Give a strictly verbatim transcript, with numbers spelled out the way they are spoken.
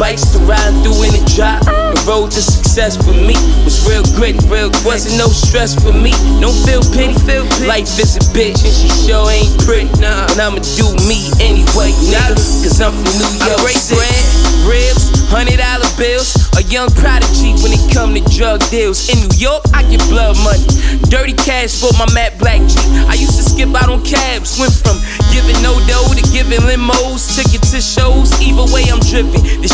bikes to ride through in the drop. The road to success for me was real gritty, real wasn't no stress for me. Don't feel pity, feel pity. Life is a bitch and she sure ain't pretty. Nah, and I'ma do me anyway, nigga. Cause I'm from New York. I break bread, ribs, hundred dollar bills. A young prodigy when it come to drug deals. In New York, I get blood money. Dirty cash for my matte black G. I used to skip out on cabs. Went from giving no dough to giving limos. Ticket to shows, either way I'm driven. This